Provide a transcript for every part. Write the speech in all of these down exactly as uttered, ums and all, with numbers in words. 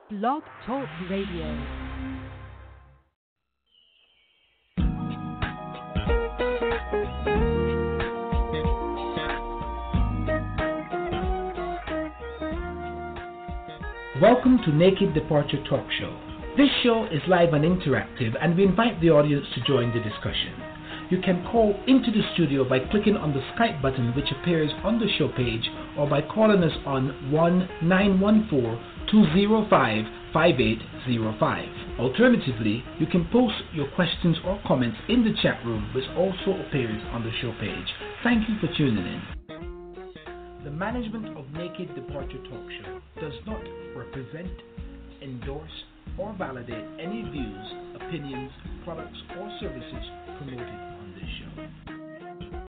Blog Talk Radio. Welcome to Naked Departure Talk Show. This show is live and interactive, and we invite the audience to join the discussion. You can call into the studio by clicking on the Skype button which appears on the show page, or by calling us on one nine one four, two zero five, five eight zero five. Alternatively, you can post your questions or comments in the chat room, which also appears on the show page. Thank you for tuning in. The management of Naked Departure Talk Show does not represent, endorse, or validate any views, opinions, products, or services promoted on this show.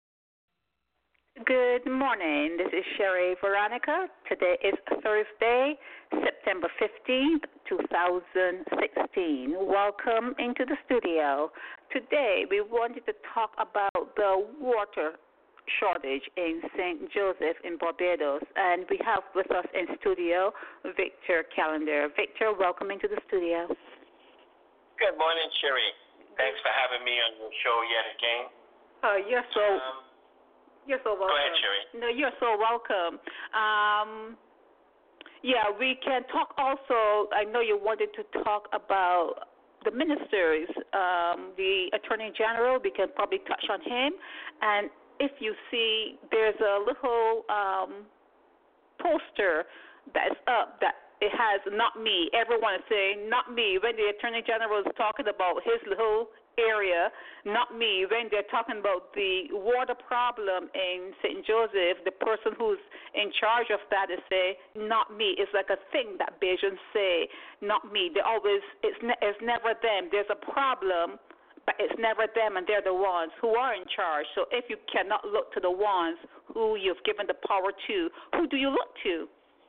Good morning. This is Sherry Veronica. Today is Thursday, September fifteenth, twenty sixteen. Welcome into the studio. Today we wanted to talk about the water shortage in Saint Joseph in Barbados, and we have with us in studio Victor Callender. Victor, welcome into the studio. Good morning, Sherry. Thanks for having me on your show yet again. Oh, you're so um, you're so welcome. Go ahead, Sherry. No, you're so welcome. Um, yeah, we can talk also. I know you wanted to talk about the ministers, um, the Attorney General. We can probably touch on him. And if you see, there's a little um, poster that's up that it has "not me." Everyone is saying "not me" when the Attorney General is talking about his little area. Not me when they're talking about the water problem in Saint Joseph. The person who's in charge of that is say "not me." It's like a thing that Bajans say, "not me." They always it's ne- it's never them. There's a problem, but it's never them, and they're the ones who are in charge. So if you cannot look to the ones who you've given the power to, who do you look to?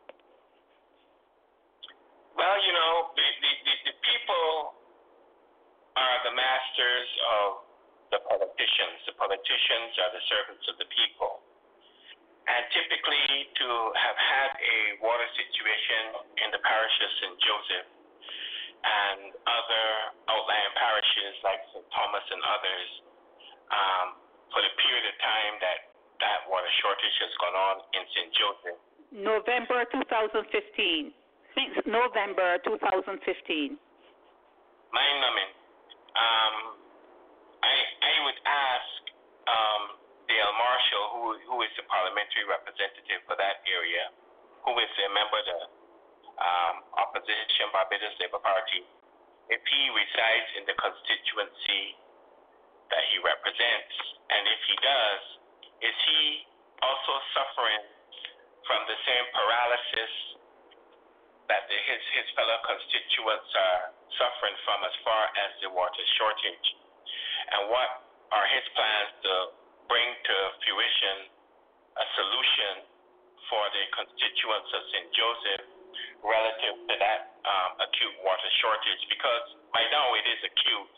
Well, you know, the, the, the, the people are the masters of the politicians. The politicians are the servants of the people. And typically, to have had a water situation in the parish of Saint Joseph and other outlying parishes like Saint Thomas and others, um, for the period of time that that water shortage has gone on in Saint Joseph. November twenty fifteen. Since November twenty fifteen. Mind numbing. Um, I I would ask um, Dale Marshall, who who is the parliamentary representative for that area, who is a member of the um, opposition Barbados Labour Party, if he resides in the constituency that he represents, and if he does, is he also suffering from the same paralysis that the, his his fellow constituents are suffering from as far as the water shortage? And what are his plans to bring to fruition a solution for the constituents of Saint Joseph relative to that um, acute water shortage? Because by now it is acute,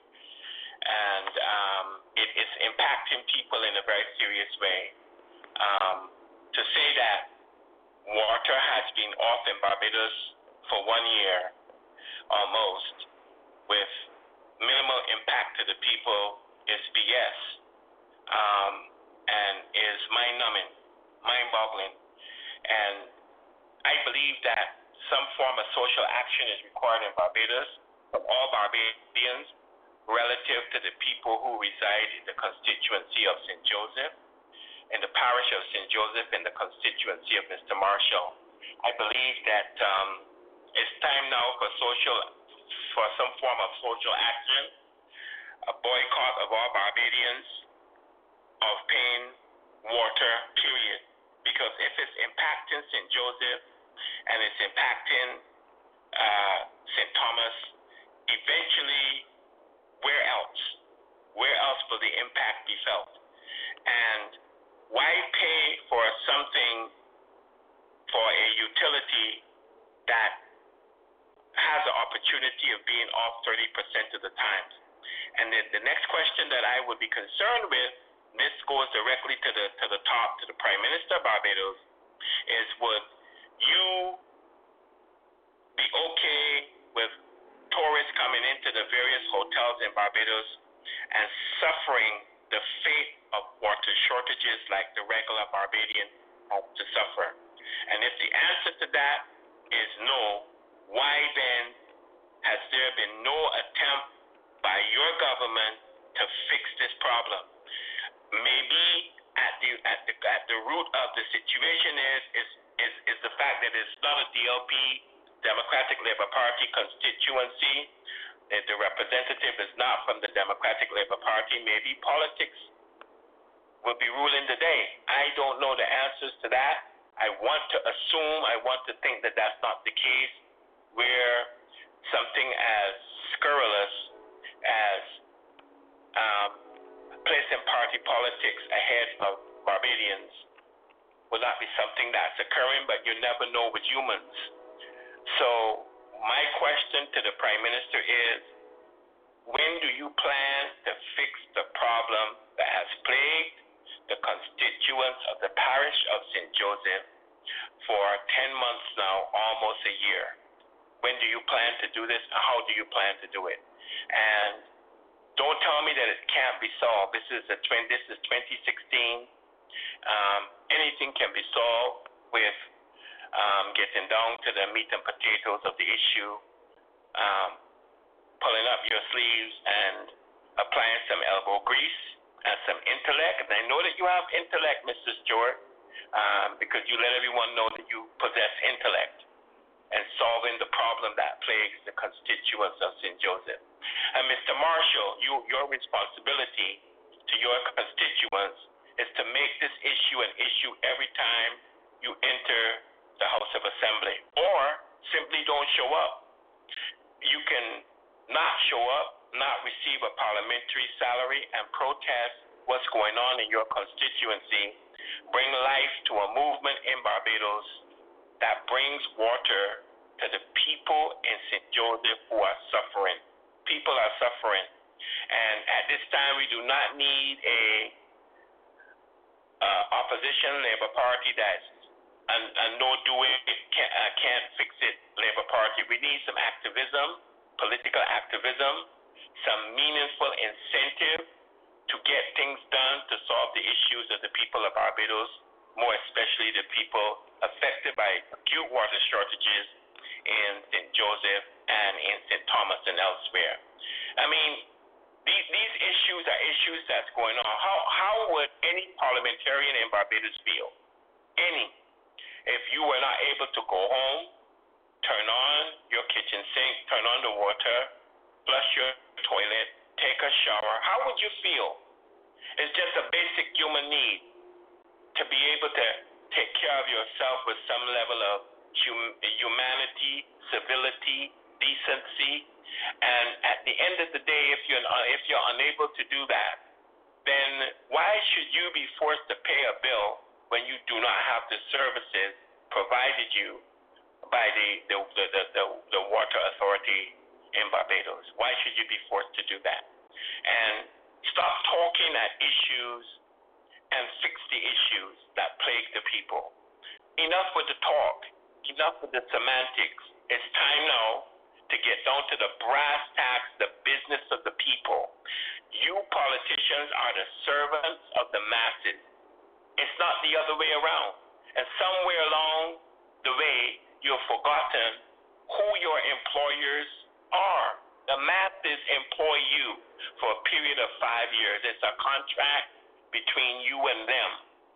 and um, it is impacting people in a very serious way. Um, to say that water has been off in Barbados for one year almost with minimal impact to the people is B S, um, and is mind-numbing, mind-boggling. And I believe that some form of social action is required in Barbados from all Barbadians relative to the people who reside in the constituency of Saint Joseph, in the parish of Saint Joseph, in the constituency of Mister Marshall. I believe that um, it's time now for social, for some form of social action, a boycott of all Barbadians of paying water, period. Because if it's impacting Saint Joseph and it's impacting uh, Saint Thomas, eventually, where else? Where else will the impact be felt? And why pay for something, for a utility that has the opportunity of being off thirty percent of the time? And then the next question that I would be concerned with, this goes directly to the to the top, to the Prime Minister of Barbados, is would you be okay the various hotels in Barbados and suffering the fate of water shortages like the regular Barbadian has to suffer? And if the answer to that is no, why then has there been no attempt by your government to fix this problem? Maybe at the at the at the root of the situation is is is, is the fact that it's not a D L P, Democratic Labour Party constituency. That the representative is not from the Democratic Labour Party. Maybe politics will be ruling the day. I don't know the answers to that. I want to assume, I want to think that that's not the case, where something as scurrilous as um, placing party politics ahead of Barbadians will not be something that's occurring, but you never know with humans. So my question to the Prime Minister is, when do you plan to fix the problem that has plagued the constituents of the parish of Saint Joseph for ten months now, almost a year? When do you plan to do this, and how do you plan to do it? And don't tell me that it can't be solved. This is a twenty, this is twenty sixteen. Um, anything can be solved with um, getting down to the meat and potatoes of the issue, um, pulling up your sleeves and applying some elbow grease and some intellect. And I know that you have intellect, Mister Stewart, um, because you let everyone know that you possess intellect and solving the problem that plagues the constituents of Saint Joseph. And Mister Marshall, you, your responsibility to your constituents is to make this issue an issue every time you enter the House of Assembly, or simply don't show up. You can not show up, not receive a parliamentary salary, and protest what's going on in your constituency. Bring life to a movement in Barbados that brings water to the people in Saint Joseph who are suffering. People are suffering. And at this time, we do not need a uh, opposition Labour Party that's a, a no-doing, can't, uh, can't fix it Labour Party. We need some activism, political activism, some meaningful incentive to get things done to solve the issues of the people of Barbados, more especially the people affected by acute water shortages in Saint Joseph and in Saint Thomas and elsewhere. I mean, these, these issues are issues that's going on. How, how would any parliamentarian in Barbados feel? Any. If you were not able to go home, turn on your kitchen sink, turn on the water, flush your toilet, take a shower, how would you feel? It's just a basic human need to be able to take care of yourself with some level of hum- humanity, civility, decency. And at the end of the day, if you're, if you're unable to do that, then why should you be forced to pay a bill when you do not have the services provided you by the, the, the, the, the, the water authority in Barbados? Why should you be forced to do that? And stop talking at issues and fix the issues that plague the people. Enough with the talk. Enough with the semantics. It's time now to get down to the brass tacks, the business of the people. You politicians are the servants of the masses. It's not the other way around. And somewhere along the way, you've forgotten who your employers are. The masses employ you for a period of five years. It's a contract between you and them.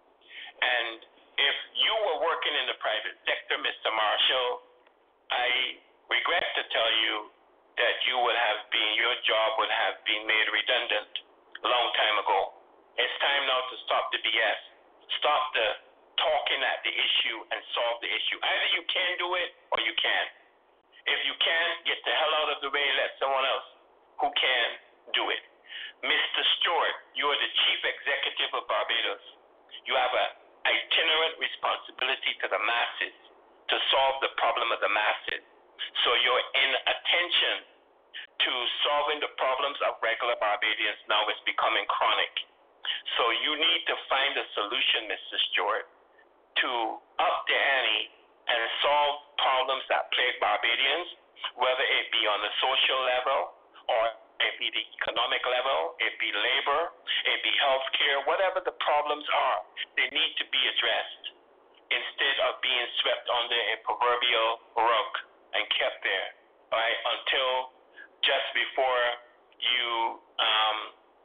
And if you were working in the private sector, Mister Marshall, I regret to tell you that you would have been, your job would have been made redundant a long time ago. It's time now to stop the B S. Stop the talking at the issue and solve the issue. Either you can do it or you can't. If you can't, get the hell out of the way, let someone else who can do it. Mister Stewart, you are the chief executive of Barbados. You have an itinerant responsibility to the masses to solve the problem of the masses. So your inattention to solving the problems of regular Barbadians now is becoming chronic. So you need to find a solution, Mister Stewart, to up the ante and solve problems that plague Barbadians, whether it be on the social level, or it be the economic level, it be labor, it be healthcare, whatever the problems are, they need to be addressed instead of being swept under a proverbial rug and kept there, right, until just before you um,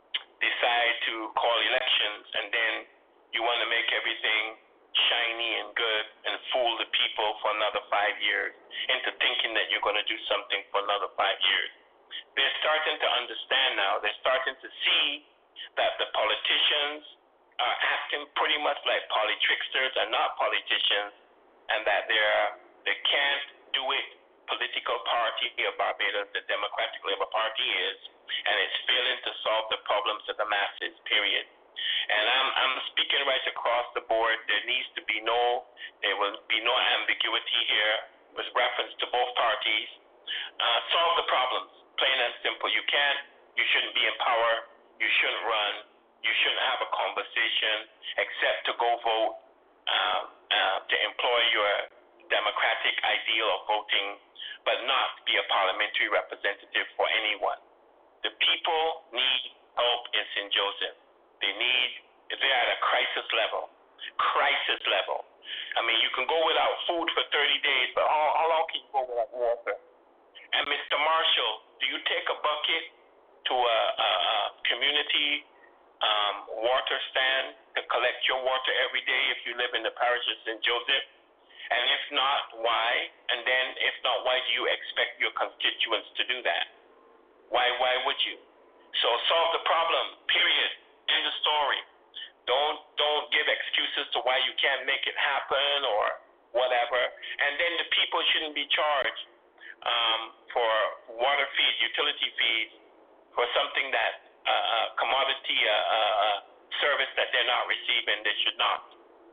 decide to call elections, and then you want to make everything shiny and good and fool the people for another five years into thinking that you're going to do something for another five years. They're starting to understand now. They're starting to see that the politicians are acting pretty much like polytricksters and not politicians, and that they're they can't do it. Political party of Barbados, the Democratic Labour Party is, and it's failing to solve the problems of the masses, period. And I'm I'm speaking right across the board. There needs to be no, there will be no ambiguity here with reference to both parties. Uh, solve the problems, plain and simple. You can't, you shouldn't be in power, you shouldn't run, you shouldn't have a conversation except to go vote, uh, uh, to employ your democratic ideal of voting, but not be a parliamentary representative for anyone. The people need help in Saint Joseph. They need, they're at a crisis level, crisis level. I mean, you can go without food for thirty days, but how, how long can you go without water? And Mister Marshall, do you take a bucket to a, a, a community um, water stand to collect your water every day if you live in the parish of Saint Joseph? And if not, why? And then if not, why do you expect your constituents to do that? Why why would you? So solve the problem, period. End of story. Don't don't give excuses to why you can't make it happen or whatever. And then the people shouldn't be charged um, for water fees, utility fees, for something that uh, commodity uh, uh, service that they're not receiving. They should not.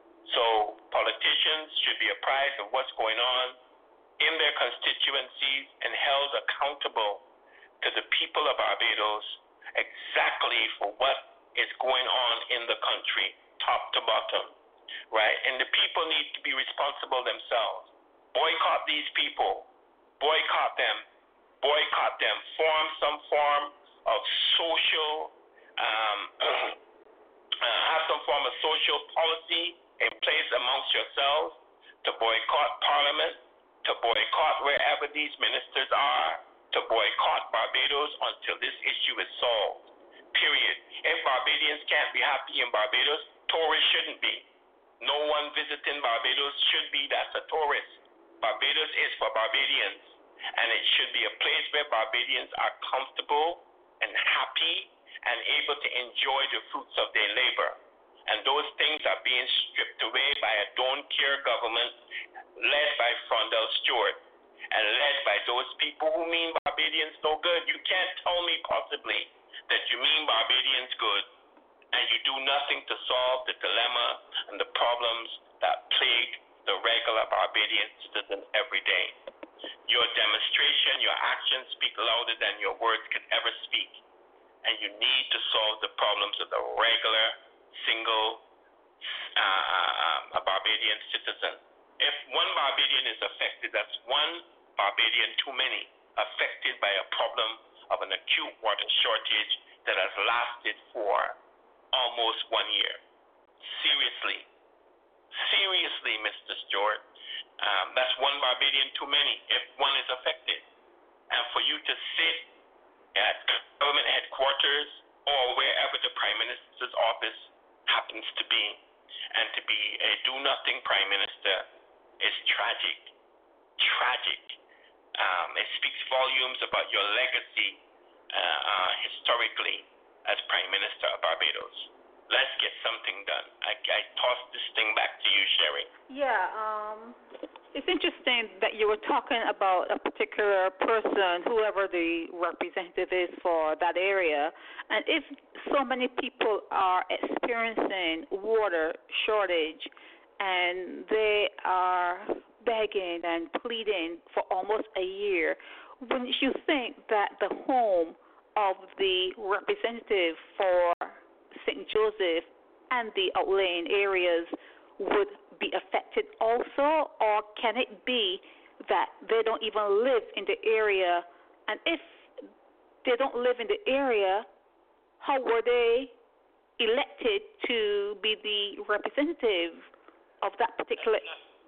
So politicians should be apprised of what's going on in their constituencies and held accountable to the people of Barbados exactly for what is going on in the country, top to bottom, right? And the people need to be responsible themselves. Boycott these people. Boycott them. Boycott them. Form some form of social, um, uh, have some form of social policy in place amongst yourselves to boycott Parliament, to boycott wherever these ministers are, to boycott Barbados until this issue is solved. Period. If Barbadians can't be happy in Barbados, tourists shouldn't be. No one visiting Barbados should be that's a tourist. Barbados is for Barbadians, and it should be a place where Barbadians are comfortable and happy and able to enjoy the fruits of their labor. And those things are being stripped away by a don't-care government led by Frondel Stewart and led by those people who mean Barbadians no good. You can't tell me possibly that you mean Barbadians good and you do nothing to solve the dilemma and the problems that plague the regular Barbadian citizen every day. Your demonstration, your actions speak louder than your words can ever speak. And you need to solve the problems of the regular, single uh, a Barbadian citizen. If one Barbadian is affected, that's one Barbadian too many, affected by a problem of an acute water shortage that has lasted for almost one year. Seriously. Seriously, Mister Stewart. Um, that's one Barbadian too many if one is affected. And for you to sit at government headquarters or wherever the Prime Minister's office happens to be, and to be a do-nothing Prime Minister is tragic. Tragic. Um, it speaks volumes about your legacy uh, uh, historically as Prime Minister of Barbados. Let's get something done. I, I toss this thing back to you, Sherry. Yeah, um, it's interesting that you were talking about a particular person, whoever the representative is for that area, and if so many people are experiencing water shortage and they are begging and pleading for almost a year, wouldn't you think that the home of the representative for Saint Joseph and the outlying areas would be affected also, or can it be that they don't even live in the area, and if they don't live in the area, how were they elected to be the representative of that particular?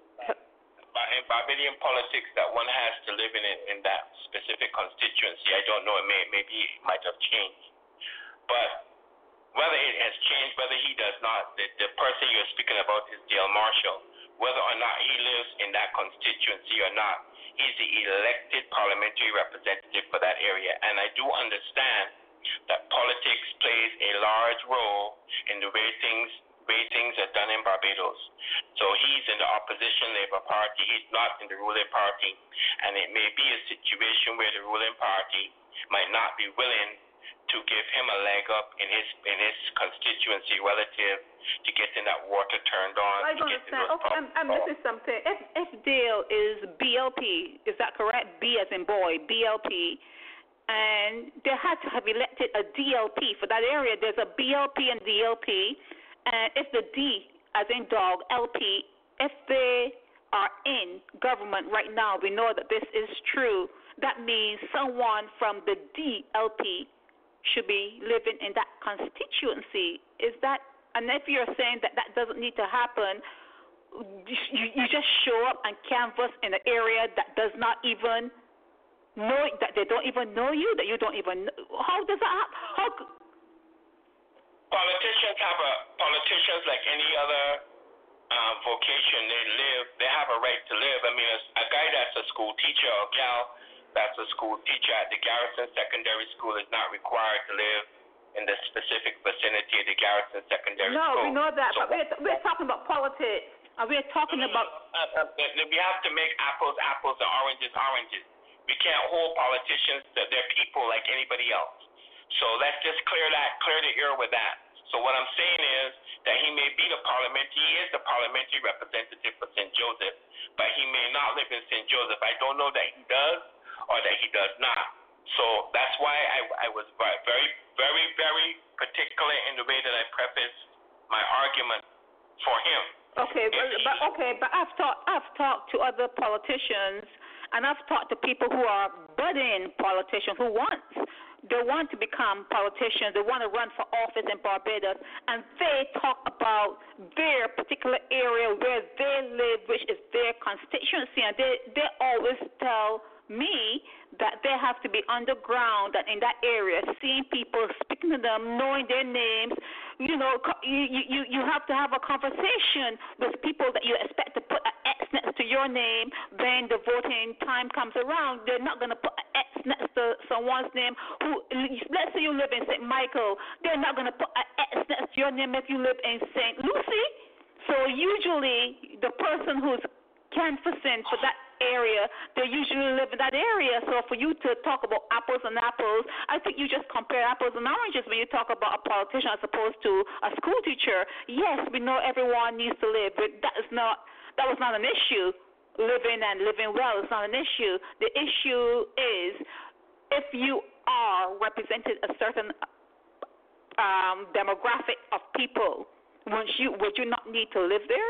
In Barbadian politics, that one has to live in it, in that specific constituency. I don't know. It may maybe it might have changed, but whether it has changed, whether he does not, the, the person you're speaking about is Dale Marshall. Whether or not he lives in that constituency or not, he's the elected parliamentary representative for that area. And I do understand that politics plays a large role in the way things way things are done in Barbados. So he's in the opposition Labour Party, he's not in the ruling party, and it may be a situation where the ruling party might not be willing to give him a leg up in his in his constituency relative to getting that water turned on. I don't understand. Okay, I'm, I'm missing something. If if Dale is B L P, is that correct? B as in boy, B L P. And they had to have elected a D L P for that area. There's a B L P and D L P. And if the D, as in dog, L P, if they are in government right now, we know that this is true. That means someone from the D L P should be living in that constituency. Is that, and if you're saying that that doesn't need to happen, you, you just show up and canvass in an area that does not even know, that they don't even know you, that you don't even know. How does that happen? How, Politicians have a, politicians like any other um, vocation, they live, they have a right to live. I mean, a, a guy that's a school teacher or gal that's a school teacher at the Garrison Secondary School is not required to live in the specific vicinity of the Garrison Secondary no, School. No, we know that, so, but we're, we're talking about politics. And we're talking no, no, about... Uh, uh, we have to make apples apples and oranges oranges. We can't hold politicians to their people like anybody else. So let's just clear that, clear the air with that. So what I'm saying is that he may be the parliamentary, he is the parliamentary representative for Saint Joseph, but he may not live in Saint Joseph. I don't know that he does or that he does not. So that's why I, I was very, very, very particular in the way that I prefaced my argument for him. Okay, but, but okay, but I've talked, I've talked to other politicians, and I've talked to people who are budding politicians who want, they want to become politicians, they want to run for office in Barbados, and they talk about their particular area where they live, which is their constituency, and they, they always tell me that they have to be underground and in that area, seeing people, speaking to them, knowing their names. You know, you, you, you have to have a conversation with people that you expect to put an X next to your name. When the voting time comes around, they're not going to put an X next to someone's name who, let's say you live in Saint Michael, they're not going to put an X next to your name if you live in Saint Lucie. So usually the person who's canvassing for that area, they usually live in that area. So for you to talk about apples and apples, I think you just compare apples and oranges when you talk about a politician as opposed to a school teacher. Yes, we know everyone needs to live, but that is not that was not an issue. Living and living well is not an issue. The issue is if you are represented a certain um, demographic of people, would you would you not need to live there?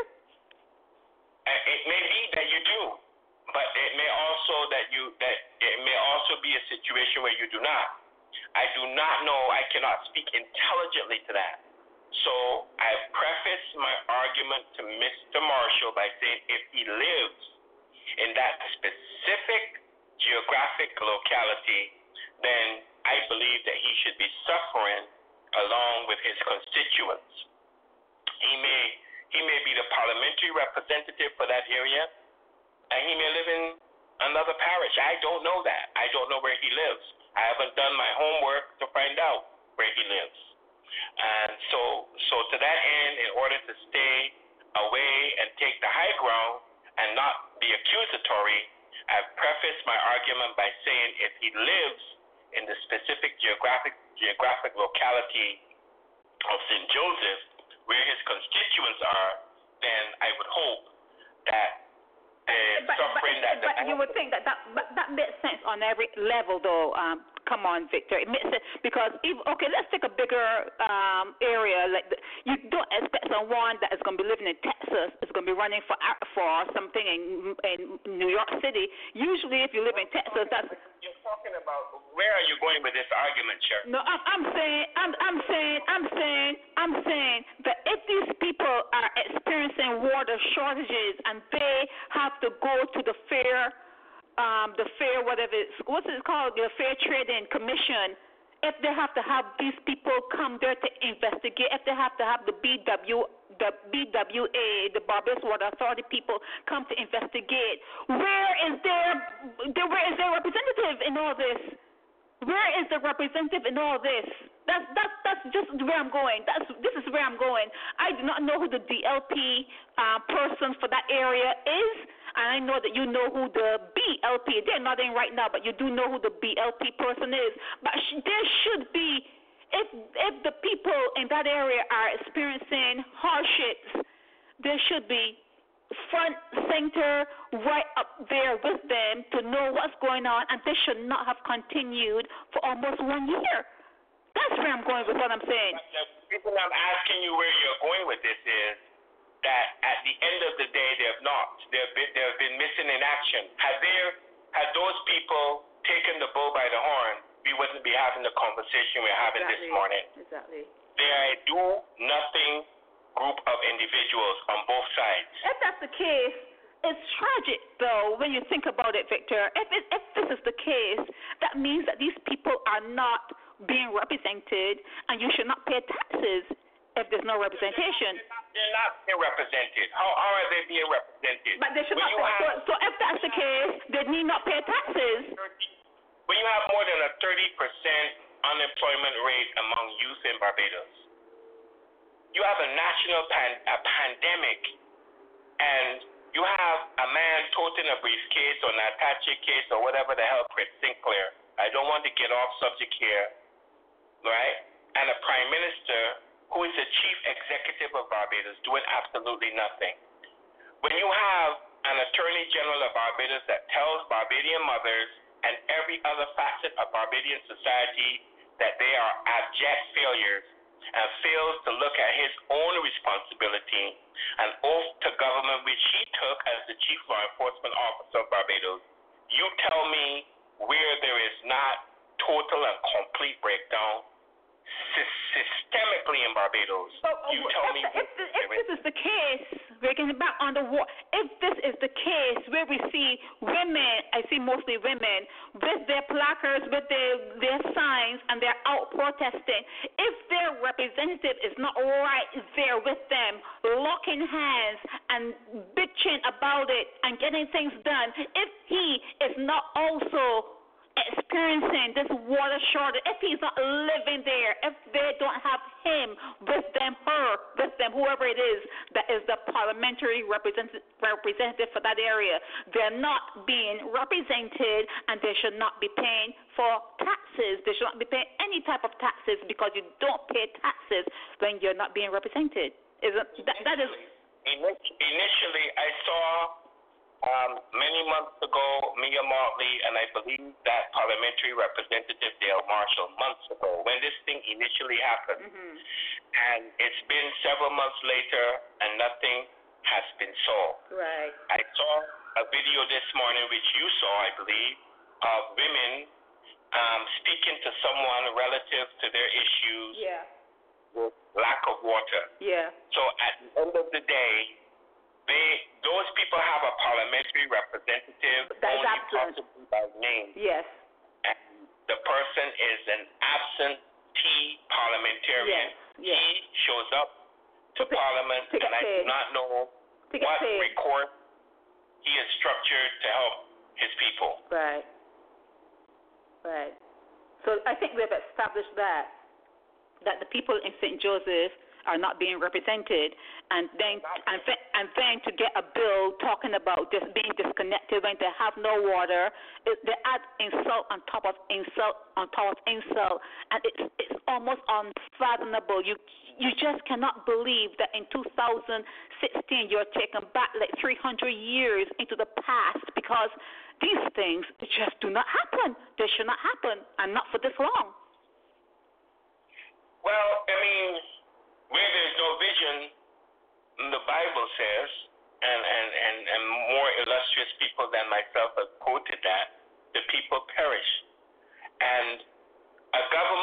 It may be that you do. But it may also that you that it may also be a situation where you do not. I do not know. I cannot speak intelligently to that. So I preface my argument to Mister Marshall by saying if he lives in that specific geographic locality, then I believe that he should be suffering along with his constituents. He may he may be the parliamentary representative for that area. And he may live in another parish. I don't know that. I don't know where he lives. I haven't done my homework to find out where he lives. And so, so to that end, in order to stay away and take the high ground and not be accusatory, I've prefaced my argument by saying if he lives in the specific geographic geographic locality of Saint Joseph, where his constituents are, then I would hope that Uh, but, but, that but you would think that that, but that makes sense on every level, though. Um, come on, Victor. It makes sense because, if, okay, let's take a bigger um, area. Like the, you don't expect someone that is going to be living in Texas is going to be running for for something in in New York City. Usually, if you live in Texas, that's you're talking about. Where are you going with this argument, sure. No, I'm, I'm saying, I'm, I'm saying, I'm saying, I'm saying that if these people are experiencing water shortages and they have to go to the fair, um, the fair, whatever it's, what's it called, the Fair Trading Commission, if they have to have these people come there to investigate, if they have to have the B W, the B W A, the Barbados Water Authority people come to investigate, where is their, where is their representative in all this? Where is the representative in all this? That's that's that's just where I'm going. That's this is where I'm going. I do not know who the D L P uh, person for that area is, and I know that you know who the B L P. They're not in right now, but you do know who the B L P person is. But sh- there should be, if if the people in that area are experiencing hardships, there should be front center right up there with them to know what's going on, and this should not have continued for almost one year. That's where I'm going with what I'm saying. The reason I'm asking you where you're going with this is that at the end of the day, they have not. They have been, they have been missing in action. Had there, had those people taken the bull by the horn, we wouldn't be having the conversation we're having Exactly. this morning. Exactly. They are a do-nothing group of individuals on both sides. If that's the case, it's tragic, though, when you think about it, Victor. If it, if this is the case, that means that these people are not being represented, and you should not pay taxes if there's no representation. They're not, they're not being represented. How, how are they being represented? But they should when not. you Pay, have, so, so if that's the case, they need not pay taxes. when you have more than a thirty percent unemployment rate among youth in Barbados, you have a national pan, a pandemic, and you have a man toting a briefcase or an attache case or whatever the hell, Chris Sinclair. I don't want to get off subject here, right? And a prime minister who is the chief executive of Barbados doing absolutely nothing. When you have an attorney general of Barbados that tells Barbadian mothers and every other facet of Barbadian society that they are abject failures, and fails to look at his own responsibility, an oath to government which he took as the chief law enforcement officer of Barbados, you tell me where there is not total and complete breakdown systemically in Barbados. So, uh, you tell if, me if, if, if this is the case, we're getting back on the war. If this is the case where we see women, I see mostly women, with their placards, with their, their signs, and they're out protesting, if their representative is not right there with them, locking hands and bitching about it and getting things done, if he is not also experiencing this water shortage, if he's not living there, if they don't have him with them, her with them, whoever it is that is the parliamentary representative representative for that area, they're not being represented, and they should not be paying for taxes. They should not be paying any type of taxes, because you don't pay taxes when you're not being represented. Is it, that, that is initially I saw Um, many months ago, Mia Motley, and I believe that parliamentary representative Dale Marshall, months ago, when this thing initially happened. Mm-hmm. And it's been several months later, and nothing has been solved. right. I saw a video this morning, which you saw, I believe, of women um, speaking to someone relative to their issues Yeah. with lack of water. Yeah. So at the end of the day, They, those people have a parliamentary representative That's only absolute. possibly by name. Yes. And the person is an absentee parliamentarian. Yes. Yes. He shows up to To- Parliament, to get and I paid. do not know To get what paid. recourse he is structured to help his people. Right. Right. So I think we've established that that the people in Saint Joseph are not being represented, and then and, and then to get a bill talking about just being disconnected when they have no water, it, they add insult on top of insult on top of insult, and it's it's almost unfathomable. You you just cannot believe that in two thousand sixteen you're taken back like three hundred years into the past, because these things just do not happen. They should not happen, and not for this long. Well, I mean, where there's no vision, the Bible says, and, and, and, and more illustrious people than myself have quoted that, the people perish. And a government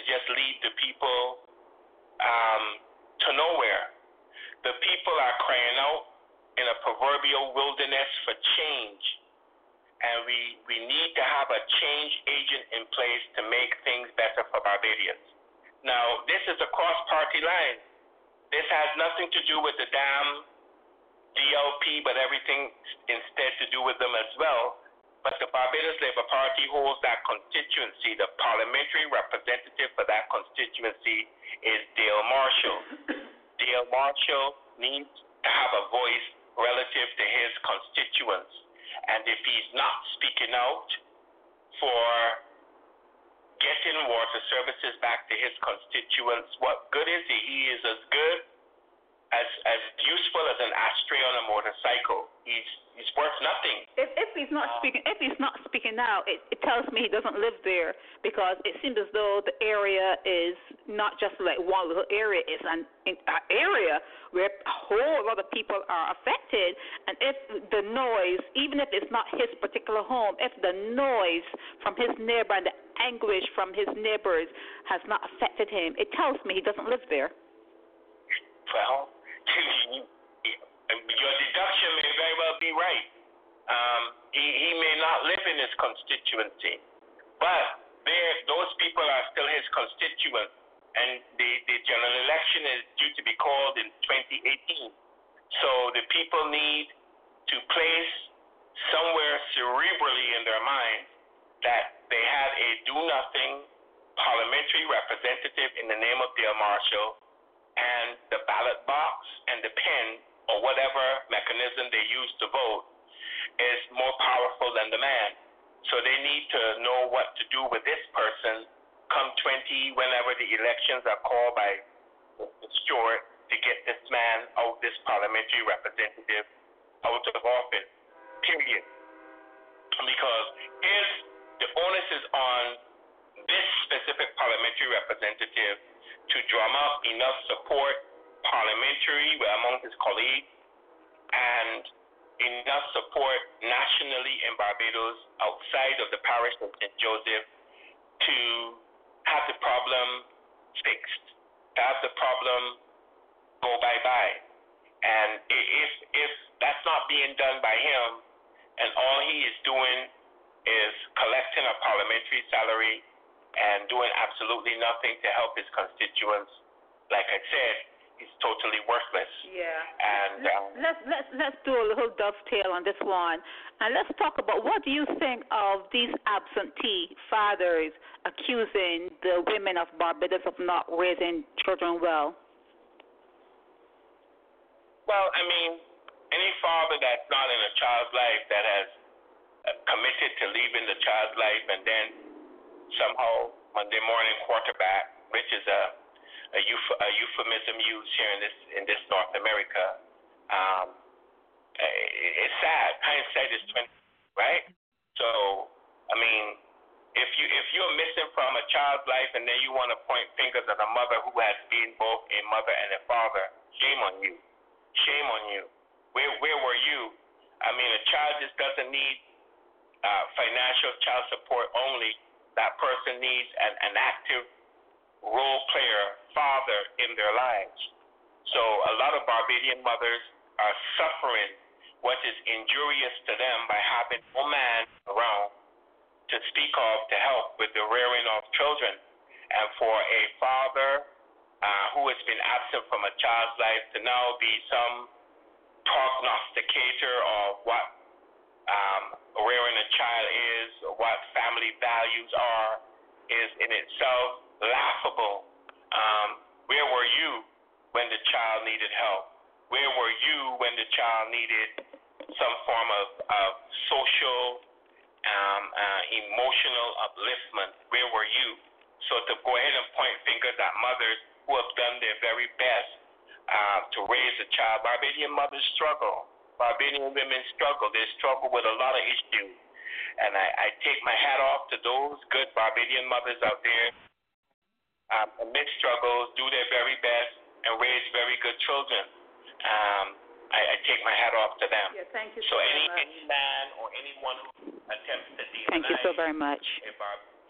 just lead the people um, to nowhere. The people are crying out in a proverbial wilderness for change, and we, we need to have a change agent in place to make things better for Barbadians. Now, this is a cross-party line. This has nothing to do with the damn D L P, but everything instead to do with them as well. But the Barbados Labour Party holds that constituency. The parliamentary representative for that constituency is Dale Marshall. Dale Marshall needs to have a voice relative to his constituents. And if he's not speaking out for getting water services back to his constituents, what good is he? He is as good, as as useful as an ashtray on a motorcycle. He's he's worth nothing. If if he's not speaking, if he's not speaking now, it, it tells me he doesn't live there, because it seems as though the area is not just like one little area; it's an, an area where a whole lot of people are affected. And if the noise, even if it's not his particular home, if the noise from his neighbor and the anguish from his neighbors has not affected him, it tells me he doesn't live there. Well, your deduction may very well be right. Um, he, he may not live in his constituency, but there, those people are still his constituents, and the, the general election is due to be called in twenty eighteen. So the people need to place somewhere cerebrally in their minds that they have a do-nothing parliamentary representative in the name of Dale Marshall, and the ballot box and the pen or whatever mechanism they use to vote is more powerful than the man. So they need to know what to do with this person come twenty, whenever the elections are called by Stewart, to get this man out, this parliamentary representative out of office, period. Because if the onus is on this specific parliamentary representative to drum up enough support parliamentary among his colleagues and enough support nationally in Barbados outside of the parish of Saint Joseph to have the problem fixed, to have the problem go bye-bye. And if if that's not being done by him, and all he is doing is collecting a parliamentary salary and doing absolutely nothing to help his constituents, like I said, he's totally worthless. Yeah. And um, let's let's let's do a little dovetail on this one, and let's talk about, what do you think of these absentee fathers accusing the women of Barbados of not raising children well? Well, I mean, any father that's not in a child's life, that has uh, committed to leaving the child's life and then somehow Monday morning quarterback, which is a a, euph- a euphemism used here in this in this North America, um, it's sad. Hindsight is twenty, right? So, I mean, if you if you're missing from a child's life and then you want to point fingers at a mother who has been both a mother and a father, shame on you. Shame on you. Where where were you? I mean, a child just doesn't need uh, financial child support only. That person needs an, an active role player, father in their lives. So a lot of Barbadian mothers are suffering what is injurious to them by having no man around to speak of to help with the rearing of children. And for a father uh, who has been absent from a child's life to now be some prognosticator of what um, rearing a child is, or what family values are, is in itself laughable. Um, where were you when the child needed help? Where were you when the child needed some form of, of social, um, uh, emotional upliftment? Where were you? So to go ahead and point fingers at mothers who have done their very best uh, to raise a child. Barbadian mothers struggle. Barbadian women struggle. They struggle with a lot of issues. And I, I take my hat off to those good Barbadian mothers out there um, amid struggles, do their very best, and raise very good children. Um, I, I take my hat off to them. Yeah, thank you so so any, very much. any man or anyone who attempts to demonize Thank you so very much. a Barbadian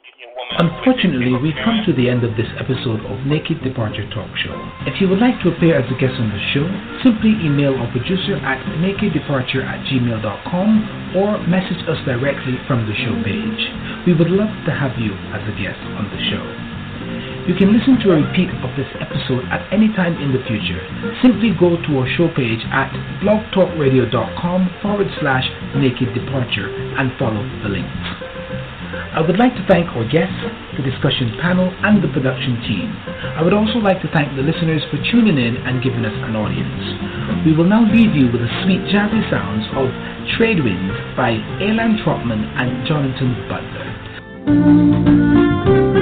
Unfortunately, we've come to the end of this episode of Naked Departure Talk Show. If you would like to appear as a guest on the show, simply email our producer at nakeddeparture at gmail dot com or message us directly from the show page. We would love to have you as a guest on the show. You can listen to a repeat of this episode at any time in the future. Simply go to our show page at blogtalkradio.com forward slash naked departure and follow the links. I would like to thank our guests, the discussion panel, and the production team. I would also like to thank the listeners for tuning in and giving us an audience. We will now leave you with the sweet jazzy sounds of Trade Winds by Alan Trotman and Jonathan Butler.